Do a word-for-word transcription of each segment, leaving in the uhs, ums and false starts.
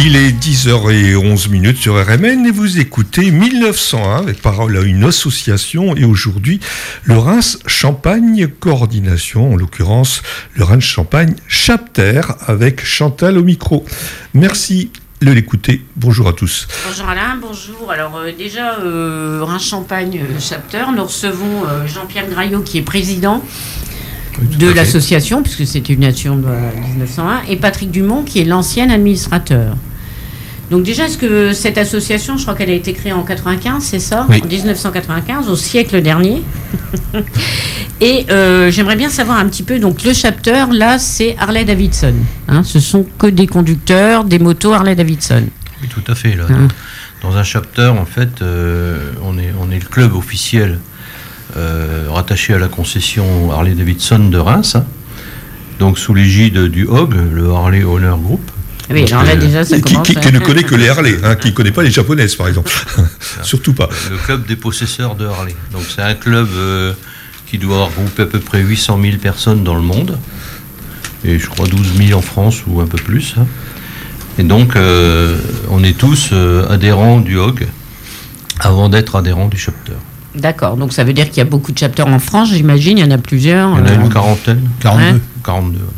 Il est dix heures onze sur R M N et vous écoutez mille neuf cent un avec parole à une association et aujourd'hui le Reims-Champagne Coordination, en l'occurrence le Reims-Champagne Chapter avec Chantal au micro. Merci de l'écouter. Bonjour à tous. Bonjour Alain, bonjour. Alors euh, déjà, euh, Reims-Champagne Chapter, nous recevons euh, Jean-Pierre Graillot qui est président de l'association, puisque c'était une nation de dix-neuf cent un, et Patrick Dumont qui est l'ancien administrateur. Donc déjà, est-ce que cette association, je crois qu'elle a été créée en quatre-vingt-quinze, c'est ça ? Oui. En dix-neuf cent quatre-vingt-quinze, au siècle dernier. Et euh, j'aimerais bien savoir un petit peu, donc le chapter, là, c'est Harley-Davidson. Hein, ce sont que des conducteurs, des motos Harley-Davidson. Oui, tout à fait. Là. Hein. Dans un chapter, en fait, euh, on est, on est le club officiel Euh, rattaché à la concession Harley-Davidson de Reims, hein, donc sous l'égide du H O G, le Harley Owner Group. Oui, alors là déjà ça qui, commence. Qui, qui ne connaît que les Harley, hein, qui ne connaît pas les japonaises par exemple. Surtout pas. Le club des possesseurs de Harley. Donc c'est un club euh, qui doit regrouper à peu près huit cent mille personnes dans le monde, et je crois douze mille en France ou un peu plus. Hein. Et donc euh, on est tous euh, adhérents du H O G avant d'être adhérents du chapter. D'accord, donc ça veut dire qu'il y a beaucoup de chapters en France, j'imagine, il y en a plusieurs. Il y en a euh... une quarantaine, quarante-deux. Hein quarante-deux.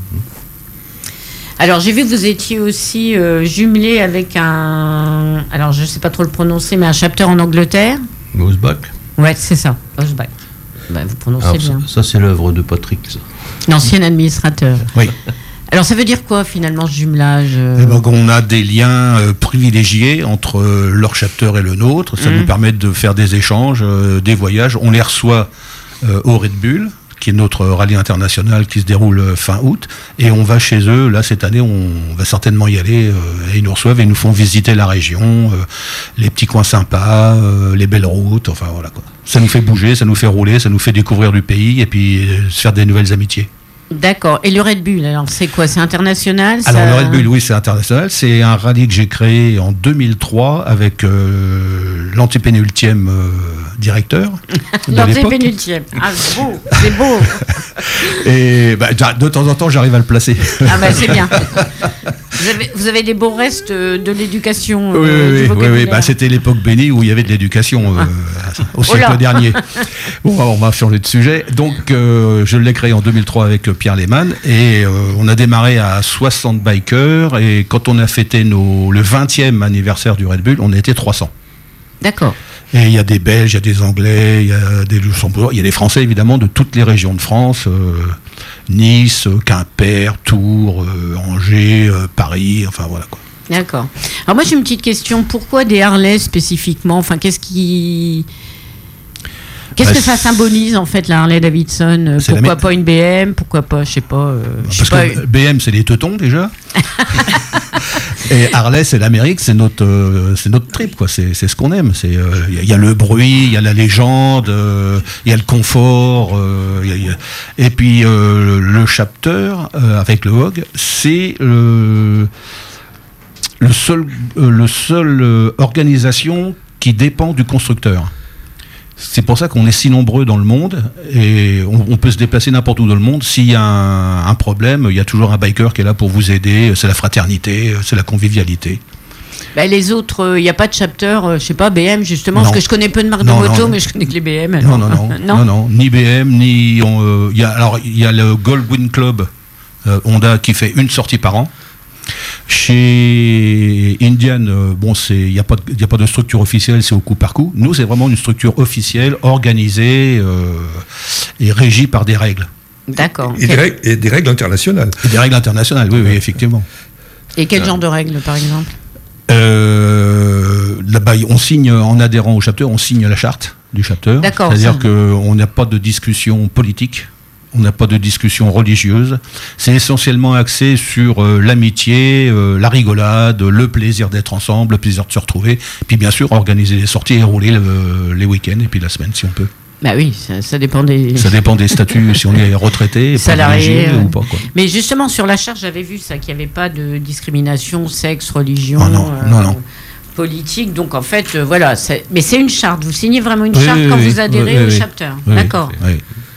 Alors j'ai vu que vous étiez aussi euh, jumelé avec un, alors je ne sais pas trop le prononcer, mais un chapter en Angleterre. Osbach. Ouais, c'est ça, Osbach. Ben, vous prononcez alors, bien. Ça, ça c'est l'œuvre de Patrick. Ça. L'ancien administrateur. Oui. Alors ça veut dire quoi finalement ce jumelage euh... eh ben, on a des liens euh, privilégiés entre euh, leur chapter et le nôtre. Ça mmh. nous permet de faire des échanges, euh, des voyages. On les reçoit euh, au Red Bull, qui est notre rallye international qui se déroule fin août. Et on va chez eux. Là, cette année, on va certainement y aller. Euh, et ils nous reçoivent et nous font visiter la région, euh, les petits coins sympas, euh, les belles routes. Enfin, voilà quoi. Ça nous fait bouger, ça nous fait rouler, ça nous fait découvrir du pays et puis euh, se faire des nouvelles amitiés. D'accord. Et le Red Bull, alors c'est quoi ? C'est international ? Alors ça... le Red Bull, oui, c'est international. C'est un rallye que j'ai créé en deux mille trois avec euh, l'antépénultième euh, directeur. L'antépénultième. Ah, c'est beau, c'est beau. Et bah, de temps en temps, j'arrive à le placer. Ah bah c'est bien. Vous avez, vous avez des beaux restes de l'éducation. Oui, euh, oui, oui, oui. Bah, c'était l'époque bénie où il y avait de l'éducation euh, ah. au siècle oh dernier. Bon, on va changer de sujet. Donc, euh, je l'ai créé en deux mille trois avec Pierre Lehmann et euh, on a démarré à soixante bikers et quand on a fêté nos, le vingtième anniversaire du Red Bull, on était trois cents. D'accord. Et il y a des Belges, il y a des Anglais, il y a des Luxembourgeois, il y a des Français évidemment de toutes les régions de France, euh, Nice, Quimper, Tours, euh, Angers, euh, Paris, enfin voilà quoi. D'accord. Alors moi j'ai une petite question, pourquoi des Harley spécifiquement ? Enfin qu'est-ce qui... Qu'est-ce bah, que ça symbolise en fait la Harley-Davidson ? Pourquoi pas une B M ? Pourquoi pas, je sais pas... Euh, je Parce sais que pas... B M c'est les teutons déjà. Et Harley c'est l'Amérique, c'est notre, euh, c'est notre trip quoi. C'est, c'est ce qu'on aime. Il euh, y, y a le bruit, il y a la légende, il euh, y a le confort. Euh, y a, y a... Et puis euh, le chapter euh, avec le H O G, c'est euh, le seul, euh, le seul euh, organisation qui dépend du constructeur. C'est pour ça qu'on est si nombreux dans le monde et on, on peut se déplacer n'importe où dans le monde. S'il y a un, un problème, il y a toujours un biker qui est là pour vous aider. C'est la fraternité, c'est la convivialité. Bah les autres, il euh, n'y a pas de chapter, euh, je sais pas, B M justement, non. Parce que je connais peu de marques non, de moto, non, mais je connais que les B M. Non, non, non, non, non, non, ni B M, ni... Euh, y a, alors, il y a le Goldwyn Club euh, Honda qui fait une sortie par an. Chez Indian, euh, bon, il n'y a, a pas de structure officielle, c'est au coup par coup. Nous, c'est vraiment une structure officielle, organisée euh, et régie par des règles. D'accord. Et, et, des, règles, et des règles internationales. Et des règles internationales, oui, oui, effectivement. Et quel genre de règles, par exemple ? euh, Là-bas, on signe, en adhérant au chapter, on signe la charte du chapter. D'accord. C'est-à-dire qu'on n'a pas de discussion politique. On n'a pas de discussion religieuse. C'est essentiellement axé sur euh, l'amitié, euh, la rigolade, le plaisir d'être ensemble, le plaisir de se retrouver. Puis bien sûr, organiser les sorties et rouler le, les week-ends et puis la semaine si on peut. Bah oui, ça, ça dépend des... Ça dépend des statuts, si on est retraité, salarié euh... ou pas. Quoi. Mais justement, sur la charte, j'avais vu ça, qu'il n'y avait pas de discrimination, sexe, religion... Oh non, euh, non, non. politique, donc en fait, euh, voilà. C'est... Mais c'est une charte, vous signez vraiment une oui, charte oui, quand oui, vous adhérez oui, au oui, chapter. oui, D'accord. Oui.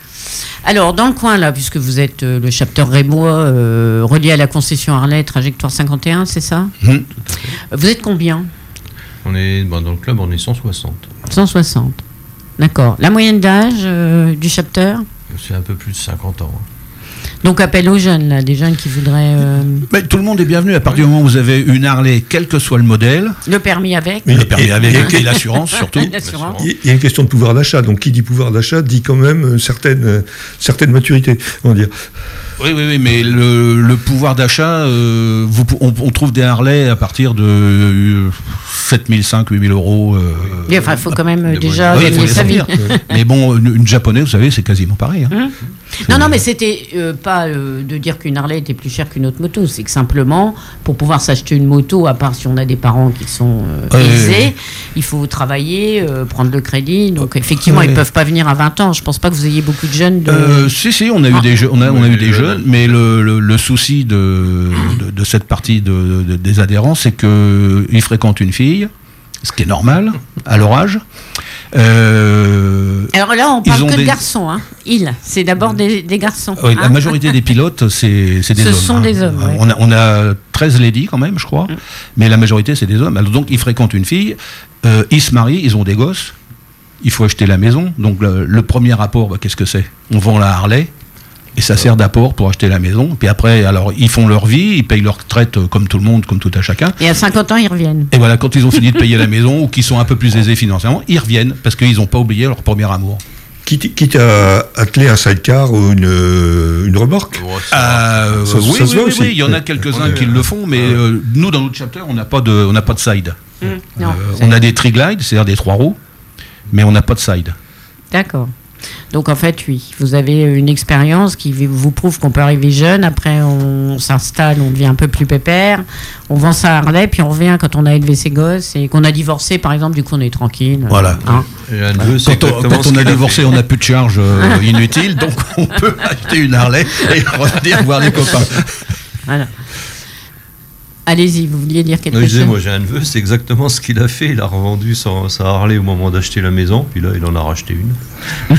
Alors, dans le coin, là, puisque vous êtes euh, le chapteur rémois, euh, relié à la concession Harley, trajectoire cinquante et un, c'est ça? Mmh. Vous êtes combien? On est, ben, dans le club, on est cent soixante. cent soixante. D'accord. La moyenne d'âge euh, du chapteur? C'est un peu plus de cinquante ans. Hein. Donc, appel aux jeunes, là, des jeunes qui voudraient... Euh... Mais tout le monde est bienvenu à partir du moment où vous avez une Harley, quel que soit le modèle. Le permis avec. Mais le permis et, avec et, et l'assurance surtout. L'assurance. Il y a une question de pouvoir d'achat. Donc, qui dit pouvoir d'achat dit quand même une certaine, euh, certaine maturité, on va dire. Oui, oui, oui, mais le, le pouvoir d'achat, euh, vous, on, on trouve des Harley à partir de euh, sept mille cinq cents, huit mille euros. Euh, Mais enfin, il faut quand même euh, de déjà oui, gagner faut les sa vie. sortir. Mais bon, une, une japonaise, vous savez, c'est quasiment pareil. Hein. Hum. Non, non, mais c'était euh, pas euh, de dire qu'une Harley était plus chère qu'une autre moto. C'est que simplement, pour pouvoir s'acheter une moto, à part si on a des parents qui sont euh, Ouais, aisés, ouais, ouais. il faut travailler, euh, prendre le crédit. Donc, effectivement, Ouais. ils ne peuvent pas venir à vingt ans. Je ne pense pas que vous ayez beaucoup de jeunes. De... Euh, si, si, on a eu Ah. des, je- on a, on a Oui, eu des les jeunes, jeunes. mais le, le, le souci de, de, de cette partie de, de- des adhérents, c'est qu'ils fréquentent une fille, ce qui est normal à leur âge. Euh, Alors là, on Ils parle ont que des- de garçons. Hein. Ils, c'est d'abord des, des garçons. oui, hein. la majorité des pilotes, c'est c'est des Ce hommes. sont des hommes, ouais. On, a, on a treize ladies quand même, je crois, mais la majorité, c'est des hommes. Alors, donc, ils fréquentent une fille, euh, ils se marient, ils ont des gosses, il faut acheter la maison. Donc, le, le premier rapport, bah, qu'est-ce que c'est? On vend la Harley. Et ça sert d'apport pour acheter la maison. Puis après, alors, ils font leur vie, ils payent leur retraite euh, comme tout le monde, comme tout à chacun. Et à cinquante ans, ils reviennent. Et voilà, quand ils ont fini de payer la maison ou qu'ils sont un peu plus aisés financièrement, ils reviennent parce qu'ils n'ont pas oublié leur premier amour. Quitte, quitte à atteler un sidecar ou une, euh, une remorque. Oh, ça- Euh, Ça- oui, ça se oui, voit oui, aussi. oui, il y en a quelques-uns Ouais. qui le font, mais euh, nous, dans notre chapter, on n'a pas de, on n'a pas de side. Hum, Non, Euh, c'est- on a des triglides, c'est-à-dire des trois roues, mais on n'a pas de side. D'accord. Donc en fait, oui, vous avez une expérience qui vous prouve qu'on peut arriver jeune, après on s'installe, on devient un peu plus pépère, on vend sa Harley, puis on revient quand on a élevé ses gosses et qu'on a divorcé, par exemple, du coup on est tranquille. Voilà. Hein. J'ai un neveu, c'est Quand on, exactement quand ce on a qu'il divorcé, fait. on n'a plus de charges euh, inutiles, donc on peut acheter une Harley et revenir voir les copains. Voilà. Allez-y, vous vouliez dire quelque Non, je chose? disais, moi j'ai un neveu, c'est exactement ce qu'il a fait. Il a revendu sa, sa Harley au moment d'acheter la maison, puis là il en a racheté une.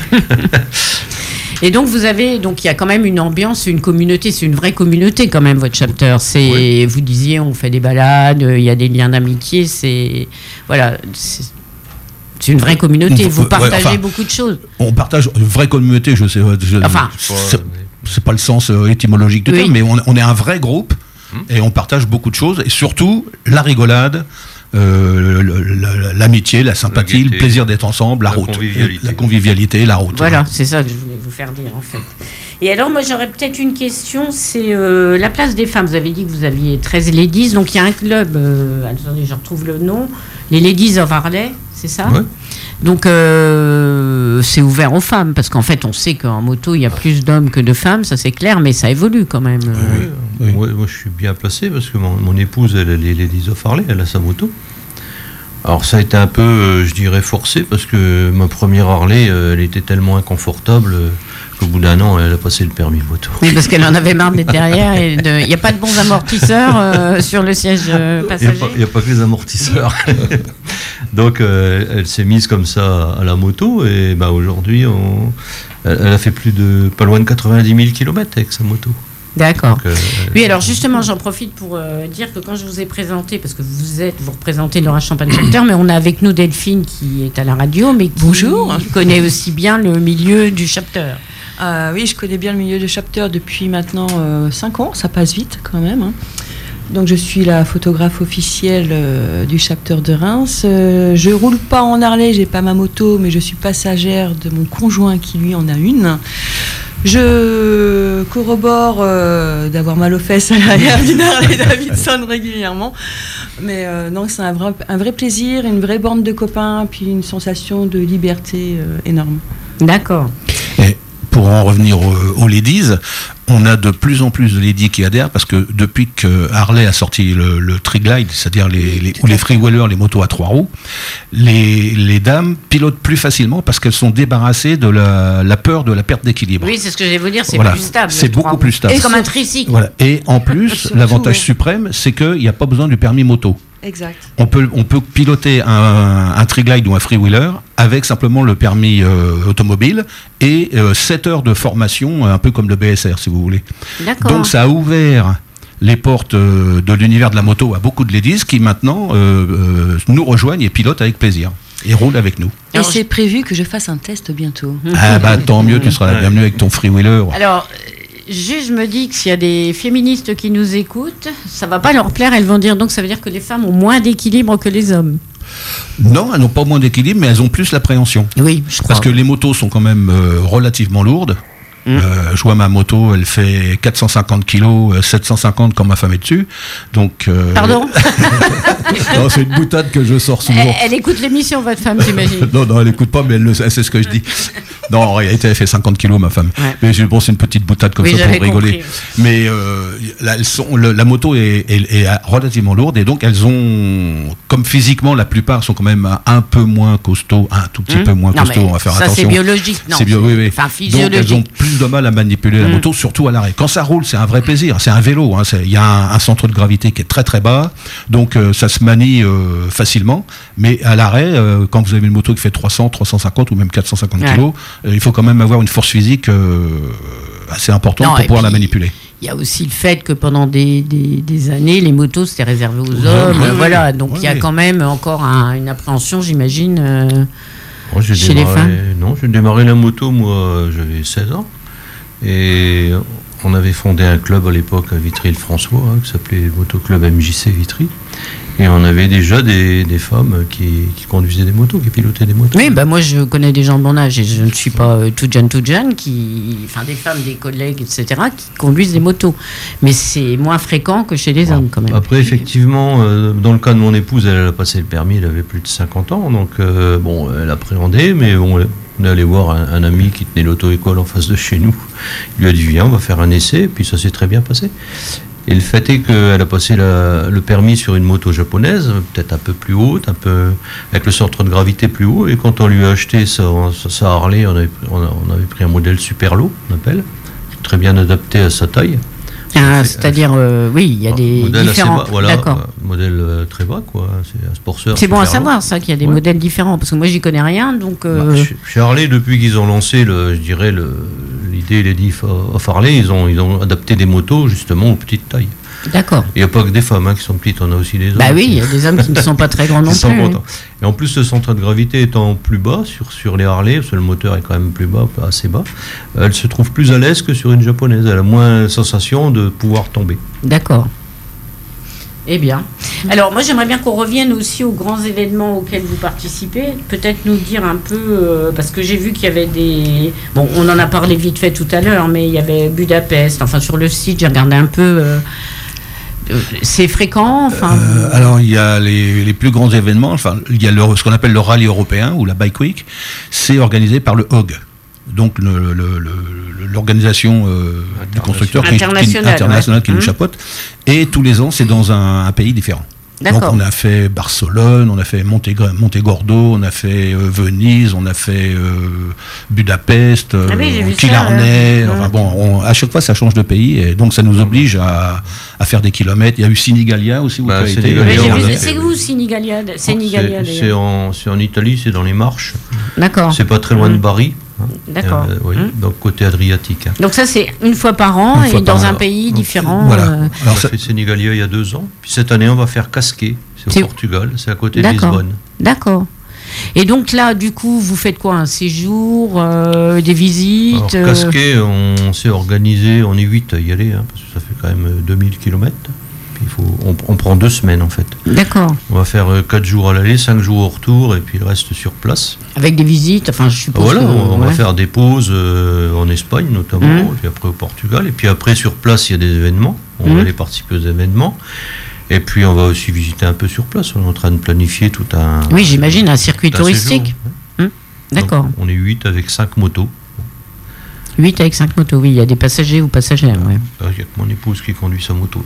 Et donc vous avez, donc il y a quand même une ambiance, une communauté, c'est une vraie communauté quand même votre chapter. C'est, Oui. vous disiez, on fait des balades, il y a des liens d'amitié, c'est voilà, c'est, c'est une vraie communauté. On- Vous ouais, partagez enfin, beaucoup de choses. On partage une vraie communauté, je sais. je- Enfin. c'est, c'est pas le sens euh, étymologique du Oui. terme, mais on, on est un vrai groupe et on partage beaucoup de choses et surtout la rigolade. Euh, le- le- l'amitié, la sympathie, La le gaieté, plaisir d'être ensemble, la, la route, convivialité. la convivialité, la route. Voilà, c'est ça que je voulais vous faire dire en fait. Et alors moi j'aurais peut-être une question, c'est euh, la place des femmes. Vous avez dit que vous aviez treize ladies, donc il y a un club, euh, attendez je retrouve le nom, les Ladies of Harley, c'est ça? Ouais. Donc euh, c'est ouvert aux femmes, parce qu'en fait on sait qu'en moto il y a plus d'hommes que de femmes, ça c'est clair, mais ça évolue quand même. Oui, Oui. Moi, moi, je suis bien placé parce que mon, mon épouse, elle, elle est Ladies of Harley, elle a sa moto. Alors ça a été un peu, euh, je dirais, forcé parce que ma première Harley, euh, elle était tellement inconfortable euh, qu'au bout d'un an, elle a passé le permis moto. Oui, parce qu'elle en avait marre d'être derrière, et de- il n'y a pas de bons amortisseurs euh, sur le siège euh, Il n'y a, passager. pas- il y a pas que les amortisseurs. Donc euh, elle s'est mise comme ça à la moto et bah, aujourd'hui, on- elle, elle a fait plus de, pas loin de quatre-vingt-dix mille kilomètres avec sa moto. D'accord. Donc, euh, Oui, alors justement, j'en profite pour euh, dire que quand je vous ai présenté, parce que vous êtes, vous représentez le Champagne Chapter, mais on a avec nous Delphine qui est à la radio, mais qui Bonjour. connaît aussi bien le milieu du chapter. Euh, oui, je connais bien le milieu de chapter depuis maintenant cinq ans, ça passe vite quand même. Hein. Donc je suis la photographe officielle euh, du chapter de Reims. Euh, je roule pas en Harley, j'ai pas ma moto, mais je suis passagère de mon conjoint qui lui en a une. Je corrobore euh, d'avoir mal aux fesses à l'arrière d'une Harley Davidson régulièrement. Mais euh, non, c'est un vrai, un vrai plaisir, une vraie bande de copains, puis une sensation de liberté euh, énorme. D'accord. Et pour en revenir aux, aux ladies, on a de plus en plus de ladies qui adhèrent parce que depuis que Harley a sorti le, le Triglide, c'est-à-dire les, les, ou les freewheelers, les motos à trois roues, les, les dames pilotent plus facilement parce qu'elles sont débarrassées de la, la peur de la perte d'équilibre. Oui, c'est ce que je vais vous dire, c'est Voilà. plus stable. C'est le trois beaucoup roues. plus stable. C'est comme un tricycle. Voilà. Et en plus, Surtout, l'avantage ouais. suprême, c'est qu'il n'y a pas besoin du permis moto. Exact. On peut, on peut piloter un, un tri-glide ou un freewheeler avec simplement le permis euh, automobile et euh, sept heures de formation, un peu comme le B S R si vous voulez. D'accord. Donc ça a ouvert les portes euh, de l'univers de la moto à beaucoup de ladies qui maintenant euh, euh, nous rejoignent et pilotent avec plaisir et roulent avec nous. Et Alors, c'est prévu que je fasse un test bientôt. Ah bah tant mieux, tu seras la bienvenue avec ton freewheeler. Alors, juste, je me dis que s'il y a des féministes qui nous écoutent, ça va pas leur plaire. Elles vont dire donc ça veut dire que les femmes ont moins d'équilibre que les hommes. Non, elles n'ont pas moins d'équilibre, mais elles ont plus l'appréhension. Oui, je crois. Parce que les motos sont quand même euh, relativement lourdes. Mmh. Euh, je vois ma moto, elle fait quatre cent cinquante kilos, euh, sept cent cinquante quand ma femme est dessus. Donc, euh... Pardon. Non, c'est une boutade que je sors souvent. Elle, elle écoute l'émission, votre femme, j'imagine. Non, non, elle n'écoute pas, mais elle, le, elle sait ce que je dis. Non, en réalité, elle fait cinquante kilos, ma femme. Ouais. Mais je pense c'est une petite boutade comme oui, ça pour rigoler. Compris. Mais euh, là, elles sont, le, la moto est, est, est relativement lourde et donc elles ont, comme physiquement, la plupart sont quand même un peu moins costauds, un tout petit mmh. peu moins non, costauds. On va faire ça, attention. Ça, c'est biologique, non C'est bio, oui, oui. Enfin, physiologique. Donc, elles ont plus de mal à manipuler la mmh. moto, surtout à l'arrêt. Quand ça roule, c'est un vrai plaisir. C'est un vélo. Il y a un, un centre de gravité qui est très très bas, donc euh, ça se manie euh, facilement. Mais à l'arrêt, euh, quand vous avez une moto qui fait trois cents, trois cent cinquante ou même quatre cent cinquante ouais. kilos, euh, il faut quand même avoir une force physique euh, assez importante non, pour pouvoir la manipuler. Il y a aussi le fait que pendant des, des, des années, les motos c'était réservé aux ouais, hommes. Ouais, voilà, donc il ouais, y a ouais. quand même encore un, une appréhension, j'imagine, euh, moi, j'ai chez démarré, les femmes. Non, j'ai démarré la moto, moi, j'avais seize ans. Et on avait fondé un club à l'époque à Vitry-le-François, hein, qui s'appelait Motoclub M J C Vitry. Et on avait déjà des, des femmes qui, qui conduisaient des motos, qui pilotaient des motos. Oui, bah moi je connais des gens de mon âge et je ne suis pas euh, toute jeune, toute jeune, qui, enfin des femmes, des collègues, et cetera, qui conduisent des motos. Mais c'est moins fréquent que chez les hommes quand même. Après, effectivement, euh, dans le cas de mon épouse, elle a passé le permis, elle avait plus de cinquante ans, donc euh, bon, elle appréhendait, mais bon, on est allé voir un, un ami qui tenait l'auto-école en face de chez nous. Il lui a dit, viens, on va faire un essai, et puis ça s'est très bien passé. Et le fait est qu'elle a passé la, le permis sur une moto japonaise, peut-être un peu plus haute, un peu avec le centre de gravité plus haut. Et quand on lui a acheté sa, sa Harley, on avait, on, a, on avait pris un modèle super low, on appelle, très bien adapté à sa taille. Ah, c'est-à-dire, euh, oui, il y a des modèle différents. Bas, voilà, D'accord. Un modèle euh, très bas, quoi. C'est un Sportster. C'est bon à savoir, ça, qu'il y a des ouais. modèles différents, parce que moi, j'y connais rien, donc. Euh... Bah, chez Harley, depuis qu'ils ont lancé, le, je dirais, le, l'idée Lady of Harley, ils ont, ils ont adapté des motos justement aux petites tailles. D'accord. Il n'y a pas que des femmes hein, qui sont petites, on a aussi des hommes. Bah oui, il y a des hommes qui ne sont pas très grands non plus. Oui. Et en plus, le centre de gravité étant plus bas sur, sur les Harley, parce que le moteur est quand même plus bas, assez bas, elle se trouve plus à l'aise que sur une japonaise. Elle a moins la sensation de pouvoir tomber. D'accord. Eh bien. Alors, moi, j'aimerais bien qu'on revienne aussi aux grands événements auxquels vous participez. Peut-être nous dire un peu, euh, parce que j'ai vu qu'il y avait des... Bon, on en a parlé vite fait tout à l'heure, mais il y avait Budapest. Enfin, sur le site, j'ai regardé un peu... Euh, c'est fréquent enfin... euh, Alors, il y a les, les plus grands événements. Enfin, il y a le, ce qu'on appelle le rallye européen, ou la Bike Week. C'est organisé par le H O G. Donc le, le, le, l'organisation euh, du constructeur qui, qui, international qui ouais. nous chapeaute. Et tous les ans, c'est dans un, un pays différent. D'accord. Donc on a fait Barcelone, on a fait Montegordo, on a fait euh, Venise, on a fait euh, Budapest, euh, ah oui, Killarney. Euh, enfin, bon, on, à chaque fois, ça change de pays. Et donc ça nous oblige à, à faire des kilomètres. Il y a eu Sinigalia aussi. Où bah, tu as été. Mais j'ai vu, c'est où Sinigalia, Sinigalia c'est, c'est, en, c'est en Italie, c'est dans les Marches. D'accord. C'est pas très loin de Bari. Hein. D'accord. Euh, oui, hum. Donc côté Adriatique. Hein. Donc ça c'est une fois par an fois et par dans an. Un pays donc, différent. Voilà. Euh... On a fait Sénégalia il y a deux ans. Puis cette année on va faire Casquet, c'est au c'est Portugal, c'est à côté D'accord. de Lisbonne. D'accord. Et donc là du coup vous faites quoi, un séjour, euh, des visites? Alors, Casquet, on s'est organisé, on est huit à y aller, hein, parce que ça fait quand même deux mille kilomètres. Il faut, on, on prend deux semaines en fait. D'accord. On va faire quatre jours à l'aller, cinq jours au retour et puis le reste sur place. Avec des visites, enfin je suppose. Voilà, que, on ouais. va faire des pauses euh, en Espagne notamment, mmh. et puis après au Portugal. Et puis après sur place il y a des événements, on mmh. va aller participer aux événements. Et puis on va aussi visiter un peu sur place, on est en train de planifier tout un... Oui j'imagine, un circuit un touristique. Séjour, mmh. D'accord. Donc, on est huit avec cinq motos. huit avec cinq motos, oui, il y a des passagers ou passagères. Il ouais. n'y a que mon épouse qui conduit sa moto.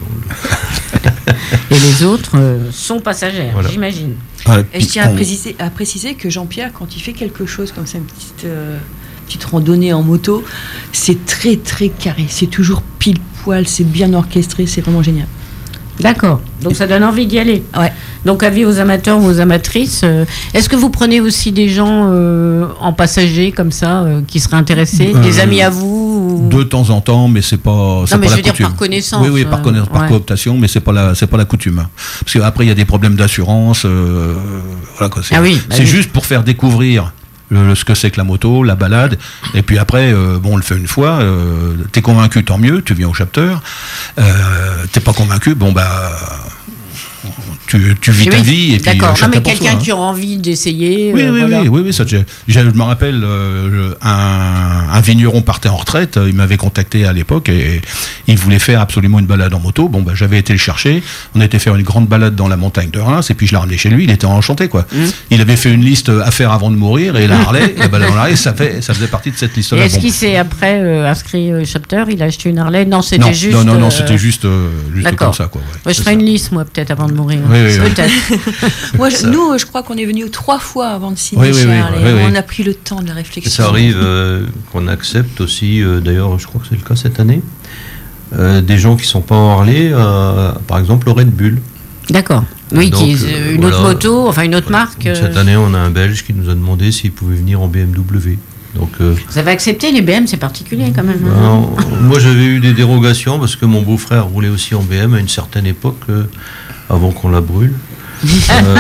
Et les autres euh, sont passagères, voilà. J'imagine. Ah, et je tiens à préciser, à préciser que Jean-Pierre, quand il fait quelque chose comme ça, une petite, euh, petite randonnée en moto, c'est très très carré, c'est toujours pile poil, c'est bien orchestré, c'est vraiment génial. D'accord, donc ça donne envie d'y aller. Ouais. Donc avis aux amateurs ou aux amatrices. Euh, est-ce que vous prenez aussi des gens euh, en passager comme ça euh, qui seraient intéressés, euh, des amis à vous ou... De temps en temps, mais c'est pas. C'est non, mais pas je la veux dire coutume. par connaissance. Oui, oui, par, conna- par ouais. cooptation, mais c'est pas la, c'est pas la coutume. Parce qu'après, il y a des problèmes d'assurance. Euh, voilà, quoi, c'est ah oui, bah c'est oui. juste pour faire découvrir le, le- ce que c'est que la moto, la balade. Et puis après, euh, bon, on le fait une fois. Euh, t'es convaincu, tant mieux. Tu viens au chapter. Euh, t'es pas convaincu, bon bah. Tu, tu vis oui, ta vie et puis d'accord. chacun Non, mais pour quelqu'un soi, hein. qui aura envie d'essayer. Oui, euh, oui, voilà. oui, oui, oui, ça, je, je me rappelle, euh, un, un vigneron partait en retraite, il m'avait contacté à l'époque et il voulait faire absolument une balade en moto. Bon, bah, j'avais été le chercher, on était faire une grande balade dans la montagne de Reims et puis je l'ai ramené chez lui, il était enchanté, quoi. Mmh. Il avait fait une liste à faire avant de mourir et la Harley, la balade en Harley, ça, fait, ça faisait partie de cette liste-là. Et est-ce bon. qu'il s'est après euh, inscrit au chapter, il a acheté une Harley? Non, c'était non, juste. Non, non, non, euh... c'était juste, euh, juste comme ça, quoi. Ouais, ouais, je ferai une liste, moi, peut-être, avant de mourir. Oui, oui, peut-être. Moi, je, nous, je crois qu'on est venu trois fois avant de signer oui, oui, chez oui, Harley. oui, oui. On a pris le temps de la réflexion. Ça arrive euh, qu'on accepte aussi, euh, d'ailleurs, je crois que c'est le cas cette année, euh, des gens qui ne sont pas en Harley, euh, par exemple au Red Bull. D'accord. Oui, donc, qui est euh, une voilà. autre moto, enfin une autre marque. Euh... Cette année, on a un Belge qui nous a demandé s'il pouvait venir en B M W. Donc, euh, vous avez accepté les B M, c'est particulier quand même. Ben, moi, j'avais eu des dérogations parce que mon beau-frère roulait aussi en B M à une certaine époque, euh, avant qu'on la brûle. euh...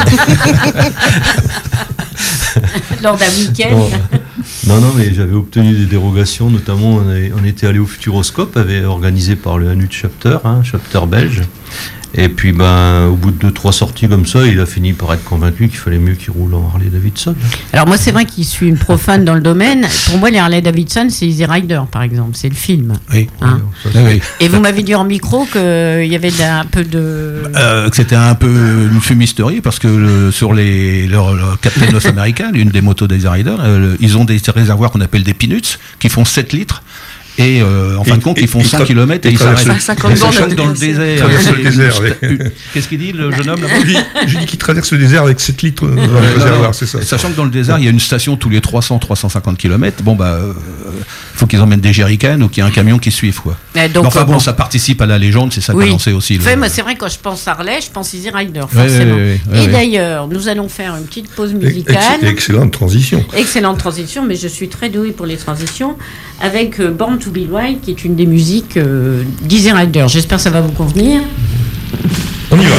Lors d'un week-end. Non, non, non, mais j'avais obtenu des dérogations, notamment on, avait, on était allé au Futuroscope, avait organisé par le Hanut Chapter, hein, chapter belge. Et puis, ben, au bout de deux, trois sorties comme ça, il a fini par être convaincu qu'il fallait mieux qu'il roule en Harley Davidson. Alors moi, c'est vrai qu'il suis une profane dans le domaine. Pour moi, les Harley Davidson, c'est Easy Rider, par exemple. C'est le film. Oui. Hein Ça, oui, oui. Et vous m'avez dit en micro qu'il y avait un peu de... Euh, que c'était un peu une fumisterie parce que le, sur les leur, leur Captain of America, l'une des motos des Rider, euh, ils ont des réservoirs qu'on appelle des peanuts qui font sept litres. Et euh, en fin de compte, ils font cent kilomètres et ils s'arrêtent. cinquante Ils s'arrêtent dans le désert. Traverse le désert, oui. Qu'est-ce qu'il dit, le jeune homme là-bas? Je dis qu'il traverse le désert avec sept litres dans le réservoir, c'est ça. Sachant que dans le désert, il y a une station tous les trois cents à trois cent cinquante kilomètres. Bon, bah, il euh, faut qu'ils emmènent des jerrycans ou qu'il y ait un camion qui suive, quoi. Eh, donc, enfin bon, bon, ça participe à la légende, c'est ça oui. qu'on sait aussi. Enfin, le... moi, c'est vrai, quand je pense Harley, je pense Easy Rider, forcément. Oui, oui, oui, et oui. d'ailleurs, nous allons faire une petite pause musicale. Excellente transition. Excellente transition, mais je suis très douée pour les transitions, avec euh, Born to Be Wild, qui est une des musiques euh, d'Easy Rider. J'espère que ça va vous convenir. On y va.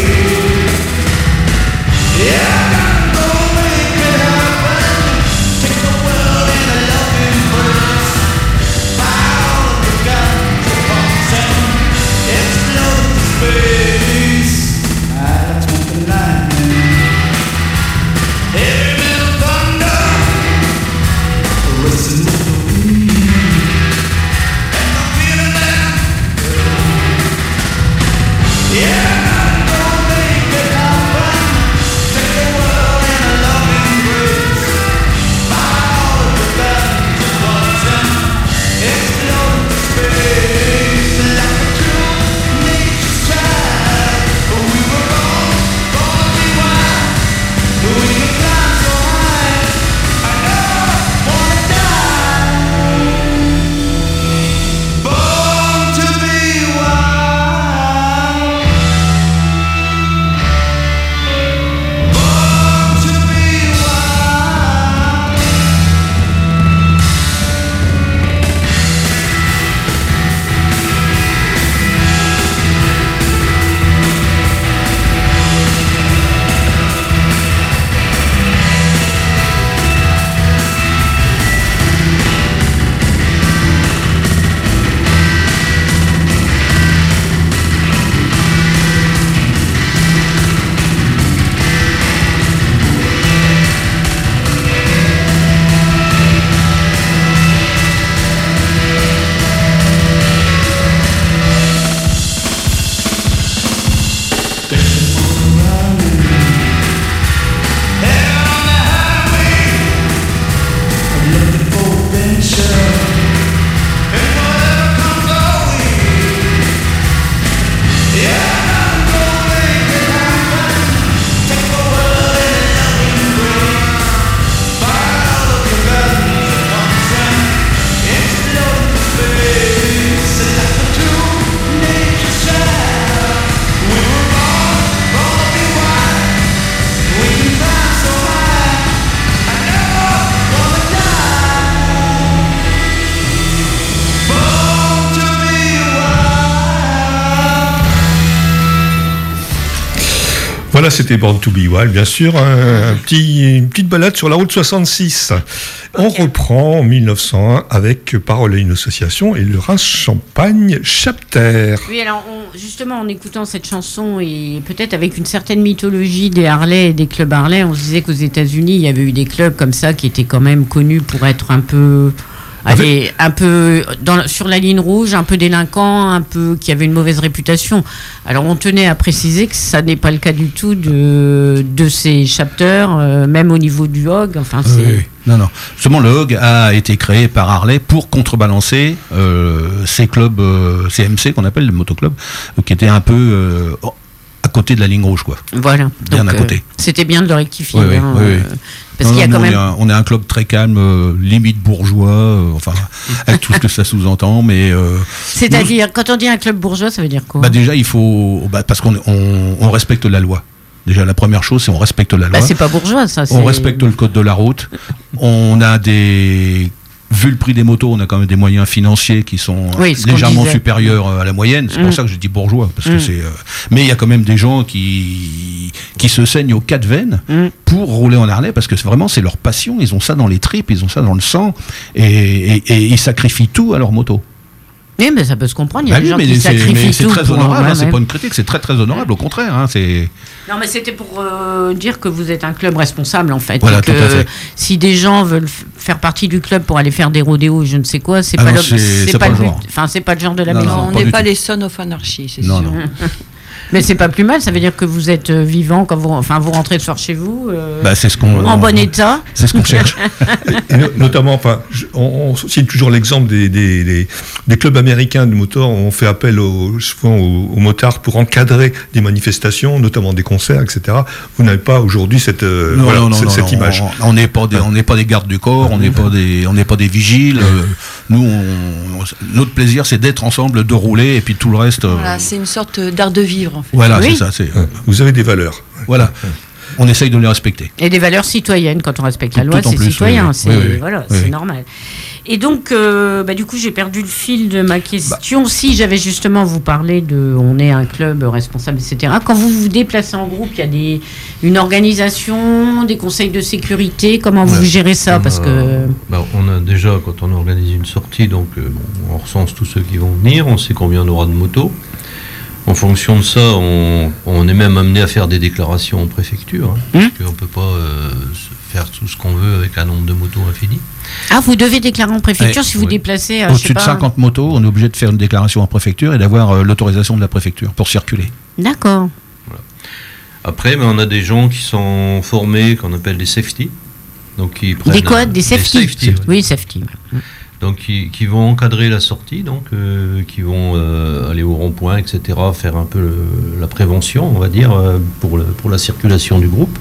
Yeah, I gotta go make it happen. Voilà, c'était Born to Be Wild, bien sûr, un, un petit, une petite balade sur la route soixante-six. On okay. reprend en mille neuf cent un avec Parole à une association et le Reims-Champagne Chapter. Oui, alors on, justement en écoutant cette chanson et peut-être avec une certaine mythologie des Harley et des clubs Harley, on se disait qu'aux États-Unis il y avait eu des clubs comme ça qui étaient quand même connus pour être un peu... Allez, un peu dans, sur la ligne rouge, un peu délinquant, un peu qui avait une mauvaise réputation. Alors on tenait à préciser que ça n'est pas le cas du tout de, de ces chapters, euh, même au niveau du Hog. Enfin, c'est... Oui, oui. Non, non. Justement, le Hog a été créé par Harley pour contrebalancer euh, ces clubs euh, C M C qu'on appelle les motoclubs, qui étaient un peu euh, à côté de la ligne rouge, quoi. Voilà. Bien donc, à côté. Euh, c'était bien de le rectifier. Oui, hein, oui, oui, euh, oui. Parce non, qu'il y a non, quand nous, même... on, est un, on est un club très calme, euh, limite bourgeois, euh, enfin, avec tout ce que ça sous-entend, mais... Euh, C'est-à-dire, nous, quand on dit un club bourgeois, ça veut dire quoi? Bah déjà, il faut... Bah, parce qu'on on, on respecte la loi. Déjà, la première chose, c'est on respecte la loi. Bah, c'est pas bourgeois, ça. C'est... On respecte le code de la route. On a des... Vu le prix des motos, on a quand même des moyens financiers qui sont oui, légèrement supérieurs à la moyenne. C'est mmh. pour ça que je dis bourgeois, parce mmh. que c'est. Euh... Mais il y a quand même des gens qui qui se saignent aux quatre veines mmh. pour rouler en Harley, parce que c'est vraiment c'est leur passion. Ils ont ça dans les tripes, ils ont ça dans le sang, et, et, et ils sacrifient tout à leur moto. Oui, mais ça peut se comprendre. Il y a bah des oui, gens qui sacrifient mais c'est tout. très pour honorable. Hein, c'est pas une critique, c'est très très honorable. Au contraire, hein, c'est. Non, mais c'était pour euh, dire que vous êtes un club responsable, en fait. Voilà, et que, tout à fait. Si des gens veulent f- faire partie du club pour aller faire des rodéos et je ne sais quoi, c'est ah pas non, le, c'est, c'est c'est pas pas le le but. genre. Enfin, c'est pas le genre de la non, maison. non, on pas n'est pas tout. les Sons of Anarchy, c'est non, sûr. Non. Mais c'est pas plus mal, ça veut dire que vous êtes vivant quand vous, enfin, vous rentrez le soir chez vous, euh, bah, c'est ce qu'on, en on, bon état. C'est ce qu'on cherche. et, et notamment, enfin, on, on cite toujours l'exemple des, des, des, des clubs américains de motards. On fait appel aux, souvent aux, aux motards pour encadrer des manifestations, notamment des concerts, et cetera. Vous n'avez pas aujourd'hui cette, euh, non, voilà, non, non, cette, non, cette non, image. On n'est pas des, on n'est pas des gardes du corps, on n'est pas des, on n'est pas des vigiles. Nous, on, notre plaisir, c'est d'être ensemble, de rouler, et puis tout le reste. Voilà, c'est une sorte d'art de vivre, en fait. Voilà, oui. c'est ça. C'est, euh, vous avez des valeurs. Voilà. On essaye de les respecter. Et des valeurs citoyennes. Quand on respecte la Tout loi, c'est plus, citoyen. Oui, c'est, oui, oui, voilà, oui. c'est normal. Et donc, euh, bah, du coup, j'ai perdu le fil de ma question. Bah. Si j'avais justement vous parlé de, on est un club responsable, et cetera. Quand vous vous déplacez en groupe, il y a des, une organisation, des conseils de sécurité. Comment vous ouais. gérez ça? on Parce a, que bah, on a déjà, quand on organise une sortie, donc euh, bon, on recense tous ceux qui vont venir. On sait combien on aura de motos. En fonction de ça, on, on est même amené à faire des déclarations en préfecture, hein, mmh. parce qu'on ne peut pas euh, faire tout ce qu'on veut avec un nombre de motos infini. Ah, vous devez déclarer en préfecture ouais, si vous oui. déplacez... Euh, Au-dessus de cinquante motos, on est obligé de faire une déclaration en préfecture et d'avoir euh, l'autorisation de la préfecture pour circuler. D'accord. Voilà. Après, mais on a des gens qui sont formés, qu'on appelle des safety. Donc, qui prennent des quoi un, Des safety, des safety ouais. Oui, safety. Ouais. Donc, qui, qui vont encadrer la sortie, donc, euh, qui vont euh, aller au rond-point, et cetera, faire un peu le, la prévention, on va dire, euh, pour, le, pour la circulation du groupe.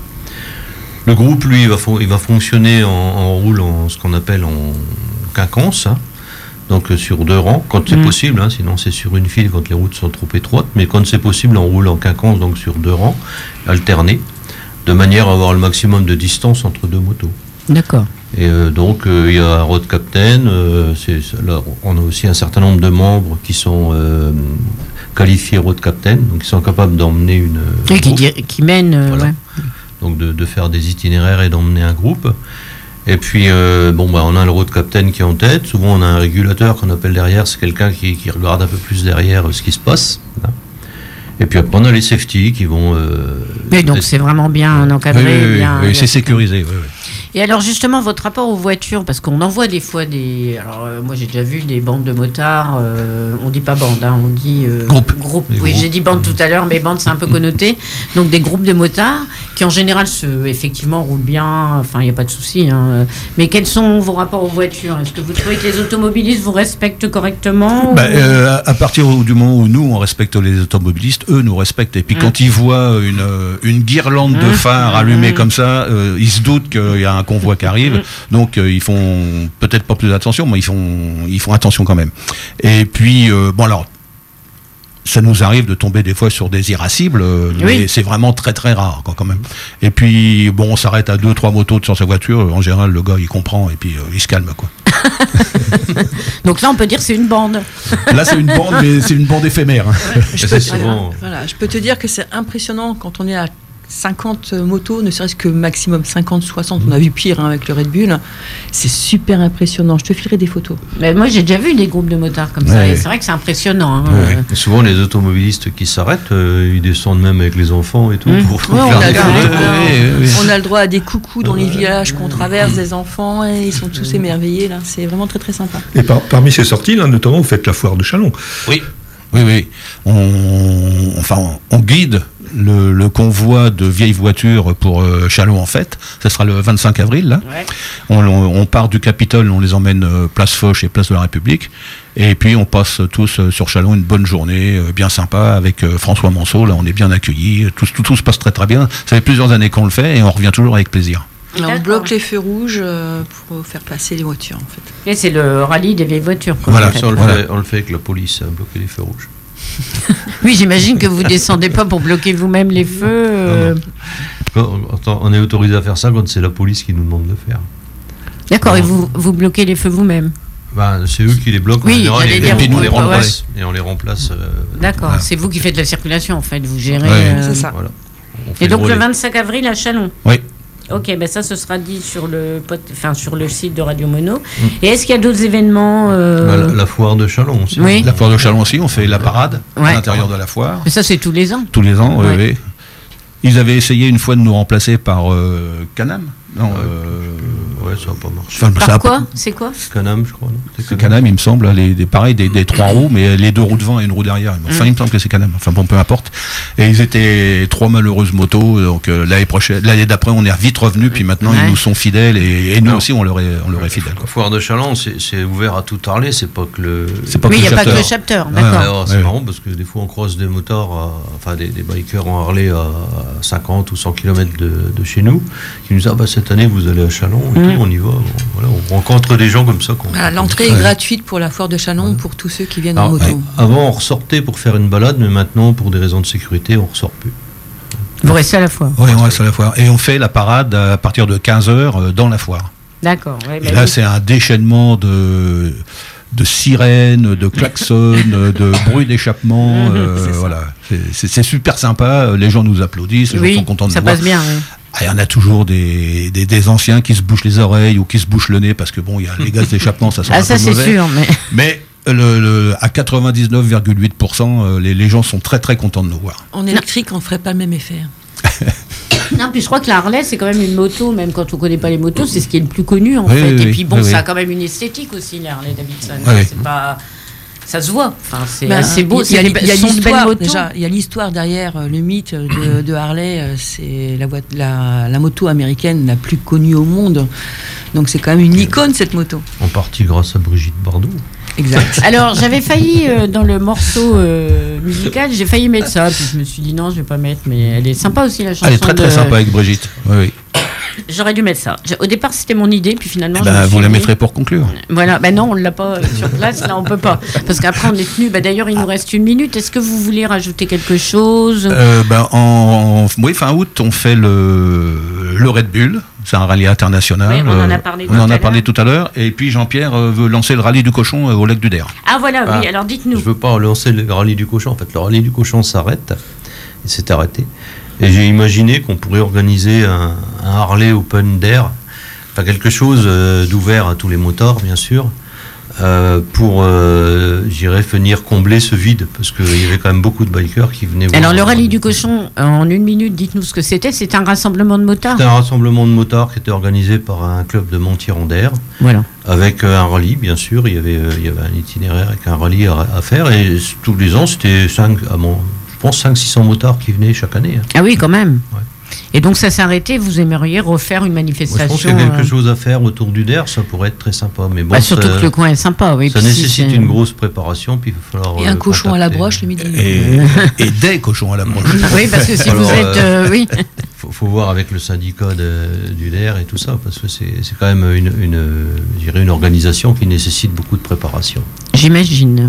Le groupe, lui, il va, fon- il va fonctionner en, en roule, en ce qu'on appelle en quinconce, hein, donc euh, sur deux rangs, quand c'est mmh. possible, hein, sinon c'est sur une file quand les routes sont trop étroites, mais quand c'est possible, on roule en quinconce, donc sur deux rangs, alternés, de manière à avoir le maximum de distance entre deux motos. D'accord. Et euh, donc il euh, y a un road captain, euh, c'est, là, on a aussi un certain nombre de membres qui sont euh, qualifiés road captain, donc ils sont capables d'emmener une... Oui, qui, di- qui mènent... Euh, voilà. ouais. Donc de, de faire des itinéraires et d'emmener un groupe. Et puis euh, bon bah on a le road captain qui est en tête, souvent on a un régulateur qu'on appelle derrière, c'est quelqu'un qui, qui regarde un peu plus derrière euh, ce qui se passe. Là. Et puis après on a les safety qui vont... Euh, oui, donc être... c'est vraiment bien encadré. Oui, oui, bien, oui, bien c'est sécurisé. Oui, oui. Et alors justement, votre rapport aux voitures, parce qu'on en voit des fois des... Alors euh, moi j'ai déjà vu des bandes de motards, euh, on dit pas bande, hein, on dit... Euh, groupe. groupe. Les Oui, groupes. j'ai dit bande tout à l'heure, mais bande c'est un peu connoté. Donc des groupes de motards qui en général se, effectivement roulent bien, enfin il n'y a pas de souci. Hein. Mais quels sont vos rapports aux voitures? Est-ce que vous trouvez que les automobilistes vous respectent correctement? Bah, ou... euh, à partir du moment où nous on respecte les automobilistes, eux nous respectent. Et puis mmh. quand ils voient une, une guirlande de phares mmh. allumée mmh. comme ça, euh, ils se doutent qu'il y a un convoi qui arrive. Mmh. Donc euh, ils font peut-être pas plus attention, mais ils font, ils font attention quand même. Et puis, euh, bon alors, ça nous arrive de tomber des fois sur des irascibles, euh, oui. mais c'est vraiment très très rare quoi, quand même. Et puis, bon, on s'arrête à deux, trois motos sur sa voiture, en général le gars il comprend et puis euh, il se calme quoi. Donc là on peut dire que c'est une bande. Là c'est une bande, mais c'est une bande éphémère. Je peux, souvent... voilà, voilà, je peux te dire que c'est impressionnant quand on est à cinquante motos, ne serait-ce que maximum cinquante, soixante. On a vu pire hein, avec le Red Bull. C'est super impressionnant. Je te filerai des photos. Mais moi, j'ai déjà vu des groupes de motards comme ça. Ouais. Et c'est vrai que c'est impressionnant. Hein. Ouais. Et souvent, les automobilistes qui s'arrêtent, euh, ils descendent même avec les enfants et tout. Mmh. Pour Ouais, on, faire a des le droit, photos. oui, oui. on a le droit à des coucous dans les villages qu'on traverse, des enfants, et ils sont tous émerveillés. Là. C'est vraiment très très sympa. Et par- parmi ces sorties, là, notamment, vous faites la foire de Châlons. Oui, oui, oui. On, enfin, on guide le, le convoi de vieilles voitures pour euh, Châlons en fête. Ce sera le vingt-cinq avril, là. Ouais. On, on- on part du Capitole, on les emmène euh, place Foch et place de la République. Et puis on passe tous euh, sur Châlons une bonne journée, euh, bien sympa, avec euh, François Monceau. Là, on est bien accueillis. Tout, tout, tout se passe très très bien. Ça fait plusieurs années qu'on le fait et on revient toujours avec plaisir. Là, on D'accord. bloque les feux rouges euh, pour faire passer les voitures. En fait. Et c'est le rallye des vieilles voitures. quoi, Voilà, en fait. Ça, on, le Voilà. fait, on le fait avec la police, à bloquer les feux rouges. Oui, j'imagine que vous descendez pas pour bloquer vous-même les feux. euh. Quand- attends, on est autorisé à faire ça quand c'est la police qui nous demande de le faire. D'accord, et vous, vous bloquez les feux vous-même. Ben, c'est eux qui les bloquent, Oui, en général, j'allais et, dire, et vous on les pouvez pas, remplace. Et on les remplace. euh, D'accord, Voilà. c'est vous qui faites la circulation en fait, vous gérez. Ouais, euh, c'est ça. Voilà. On fait Et donc le relais. vingt-cinq avril à Châlons. Oui. Ok, ben ça ce sera dit sur le, pot- enfin, sur le site de Radio Mono. Et est-ce qu'il y a d'autres événements euh, Bah, la, la foire de Châlons aussi. Oui. La foire de Châlons aussi, on fait la parade Ouais. à l'intérieur de la foire. Mais ça c'est tous les ans. Tous les ans, oui, Ouais. oui. Ils avaient essayé une fois de nous remplacer par euh, Canam. Non, euh, Ouais, ça va pas marcher. enfin, ça Par a- quoi C'est quoi Canam, je crois. non C'est C'est Canam, il me semble, les, des, pareil, des, des trois roues, mais les deux roues devant et une roue derrière. Enfin, Mm. il me semble que c'est Canam. Enfin, bon, peu importe. Et ils étaient trois malheureuses motos. Donc, euh, l'année prochaine, l'année d'après, on est vite revenus. Puis maintenant, Ouais. ils nous sont fidèles. Et, et nous Alors, aussi, on leur est, on leur est fidèles. La quoi. foire de Châlons, c'est c'est ouvert à tout Harley, c'est pas que le. C'est pas Oui, il n'y a le pas que le chapter. chapter, Ouais, d'accord. Alors, c'est Ouais. marrant parce que des fois on croise des motards, à- enfin des, des bikers en Harley à cinquante ou cent kilomètres de, de chez nous, qui nous disent ah bah cette année vous allez à Châlons, et Mm. tout, on y va. Bon, voilà, on rencontre des gens comme ça. qu'on- Voilà, l'entrée est gratuite pour la foire de Châlons pour tous ceux qui viennent en Alors, moto. Avant on ressortait pour faire une balade, mais maintenant pour des raisons de sécurité on ressort plus. Vous restez à la fois. Oui, on reste à la foire. Et on fait la parade à partir de quinze heures dans la foire. D'accord. ouais, Et bah là, oui. c'est un déchaînement de, de sirènes, de klaxons, de bruit d'échappement. Mhm, euh, c'est ça. voilà, C'est- c'est c'est super sympa. Les gens nous applaudissent, les gens Oui, sont contents de ça nous voir. passe bien. oui. Ah, il y en a toujours des, des, des anciens qui se bouchent les oreilles ou qui se bouchent le nez parce que bon, il y a les gaz d'échappement, ça sent Ah un ça peu c'est mauvais. sûr, mais Mais le, le- à quatre-vingt-dix-neuf virgule huit pour cent, euh, les, les gens sont très très contents de nous voir. En électrique, on ne ferait pas le même effet. non, puis je crois que la Harley c'est quand même une moto, même quand on connaît pas les motos, c'est ce qui est le plus connu en Oui, fait. oui, Et oui, puis bon, oui, ça oui. a quand même une esthétique aussi la Harley Davidson. Oui, oui. C'est pas, ça se voit. Enfin, c'est Ben, assez beau. Il y a, C'est il des y a be- sont de belles l'histoire motos. déjà. Il y a l'histoire derrière euh, le mythe de, de Harley. euh, C'est la, voit- la, la moto américaine la plus connue au monde. Donc c'est quand même une icône cette moto. En partie grâce à Brigitte Bardot. Exact. Alors j'avais failli euh, dans le morceau euh, musical, j'ai failli mettre ça, puis je me suis dit non, je vais pas mettre, mais elle est sympa aussi la chanson. Elle est très très de- sympa avec Brigitte. Oui, oui. J'aurais dû mettre ça. J'ai- Au départ c'était mon idée, puis finalement. Eh je me ben, suis vous la dit- mettrez pour conclure. Voilà, ben non, on l'a pas euh, sur place, là on peut pas, parce qu'après on est tenu. Ben d'ailleurs il nous reste une minute. Est-ce que vous voulez rajouter quelque chose? Euh, ben, en, en- oui, fin août, on fait le, le Red Bull. C'est un rallye international. Oui, on en a Euh, parlé on tout en à a parlé l'heure. tout à l'heure. Et puis Jean-Pierre euh, veut lancer le rallye du cochon euh, au lac du Der. Ah voilà, oui. Ah. Alors dites-nous. Je veux pas lancer le rallye du cochon. En fait, le rallye du cochon s'arrête. Il s'est arrêté. Et j'ai imaginé qu'on pourrait organiser un, un Harley Open d'Air, enfin quelque chose euh, d'ouvert à tous les motards, bien sûr, euh, pour, euh, j'irais, venir combler ce vide, parce qu'il y avait quand même beaucoup de bikers qui venaient voir. Alors le rallye du cochon, en une minute, dites-nous ce que c'était. C'était un rassemblement de motards. C'était un rassemblement de motards qui était organisé par un club de Montier-en-Der, Voilà. avec euh, un rallye, bien sûr. Il y avait, euh, il y avait un itinéraire avec un rallye à, à faire, et c- tous les ans, c'était cinq, à mon, je pense cinq six cents motards qui venaient chaque année. hein. Ah oui, quand même. Ouais. Et donc ça s'est arrêté. Vous aimeriez refaire une Moi, je manifestation pense qu'il y a quelque euh, chose à faire autour du D E R, ça pourrait être très sympa. Mais bon, bah, surtout ça, que le coin est sympa. Oui, ça puis si nécessite c'est- une grosse préparation, puis il va falloir. Et euh, un cochon à la contacter. broche le midi. Et, et des cochons à la broche. Oui, parce que si Alors, vous êtes, euh, euh, oui. Faut, faut voir avec le syndicat de- du D E R et tout ça, parce que c'est c'est quand même une, une, je dirais une organisation qui nécessite beaucoup de préparation. J'imagine.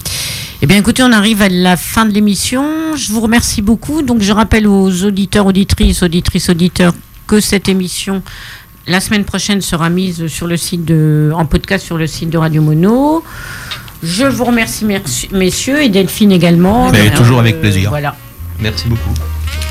Eh bien, écoutez, on arrive à la fin de l'émission. Je vous remercie beaucoup. Donc, je rappelle aux auditeurs, auditrices, auditrices, auditeurs que cette émission, la semaine prochaine, sera mise sur le site de, en podcast sur le site de Radio Mono. Je vous remercie, merci- messieurs, et Delphine également. Mais Euh, toujours avec plaisir. Voilà. Merci beaucoup.